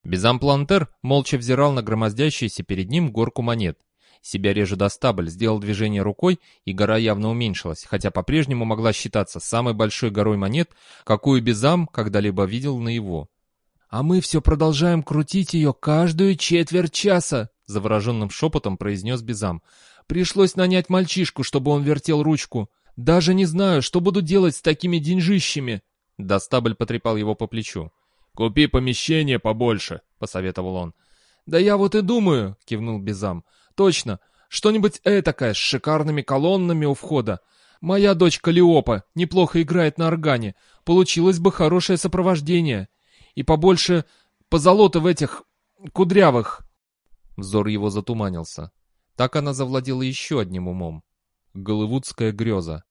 Безамплантер молча взирал на громоздящуюся перед ним горку монет. Себя реже Достабль сделал движение рукой, и гора явно уменьшилась, хотя по-прежнему могла считаться самой большой горой монет, какую Безам когда-либо видел наяву. «А мы все продолжаем крутить ее каждую четверть часа», — завороженным шепотом произнес Безам. «Пришлось нанять мальчишку, чтобы он вертел ручку. Даже не знаю, что буду делать с такими деньжищами». Достабль потрепал его по плечу. «Купи помещение побольше», — посоветовал он. «Да я вот и думаю», — кивнул Безам. «Точно, что-нибудь этакое с шикарными колоннами у входа. Моя дочь Каллиопа неплохо играет на органе. Получилось бы хорошее сопровождение. И побольше позолоты в этих кудрявых». Взор его затуманился. Так она завладела еще одним умом. Голливудская греза.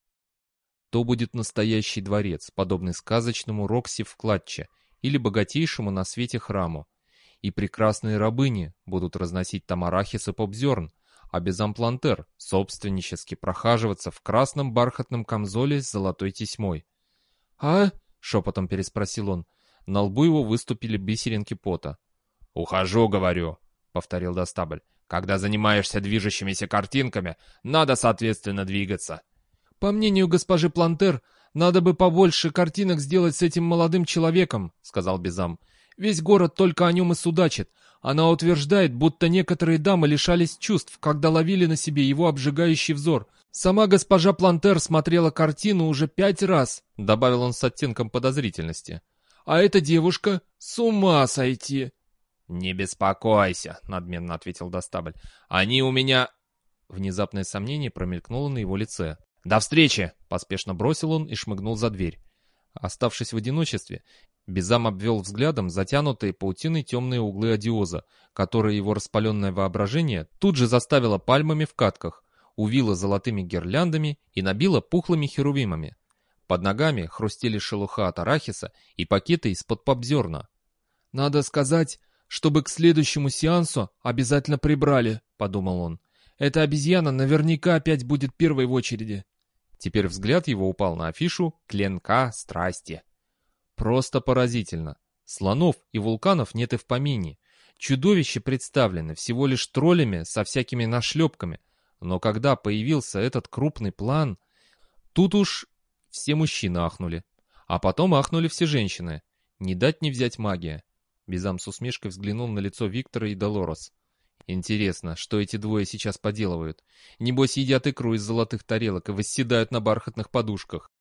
То будет настоящий дворец, подобный сказочному Рокси в Клатче или богатейшему на свете храму. И прекрасные рабыни будут разносить там арахис и попзерн, а Безамплантер собственнически прохаживаться в красном бархатном камзоле с золотой тесьмой. «А?» — шепотом переспросил он. На лбу его выступили бисеринки пота. «Ухожу, говорю», — повторил Достабль. «Когда занимаешься движущимися картинками, надо, соответственно, двигаться». «По мнению госпожи Плантер, надо бы побольше картинок сделать с этим молодым человеком», — сказал Безам. «Весь город только о нем и судачит. Она утверждает, будто некоторые дамы лишались чувств, когда ловили на себе его обжигающий взор. Сама госпожа Плантер смотрела картину уже 5 раз», — добавил он с оттенком подозрительности. «А эта девушка с ума сойти!» «Не беспокойся», — надменно ответил Достабль. «Они у меня...» Внезапное сомнение промелькнуло на его лице. «До встречи!» — поспешно бросил он и шмыгнул за дверь. Оставшись в одиночестве, Безам обвел взглядом затянутые паутиной темные углы одиоза, которые его распаленное воображение тут же заставило пальмами в катках, увило золотыми гирляндами и набило пухлыми херувимами. Под ногами хрустели шелуха от арахиса и пакеты из-под попзерна. «Надо сказать, чтобы к следующему сеансу обязательно прибрали», — подумал он. «Эта обезьяна наверняка опять будет первой в очереди». Теперь взгляд его упал на афишу «Клинка страсти». Просто поразительно. Слонов и вулканов нет и в помине. Чудовища представлены всего лишь троллями со всякими нашлепками. Но когда появился этот крупный план, тут уж все мужчины ахнули. А потом ахнули все женщины. Не дать не взять магия. Безам с усмешкой взглянул на лицо Виктора и Долорес. Интересно, что эти двое сейчас поделывают? Небось едят икру из золотых тарелок и восседают на бархатных подушках.